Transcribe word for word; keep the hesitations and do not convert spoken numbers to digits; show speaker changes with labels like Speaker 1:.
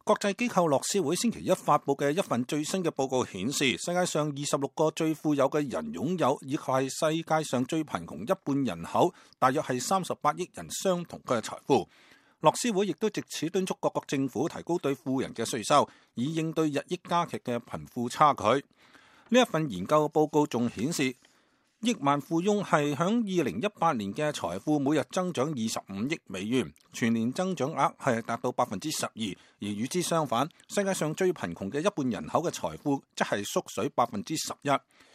Speaker 1: 國際機構樂施會星期一發佈嘅一份最新嘅報告顯示，世界上二十六個最富有嘅人擁有，以及係世界上最貧窮一半人口，大約係三十八億人相同嘅財富。樂施會亦都藉此敦促各國政府提高對富人嘅稅收，以應對日益加劇嘅貧富差距。呢一份研究報告仲顯示，億萬富翁係響二零一八年嘅財富每日增長二十五億美元，全年增長額係達到百分之十二。而與之相反，世界上最貧窮嘅一半人口嘅財富則係縮水百分之十一。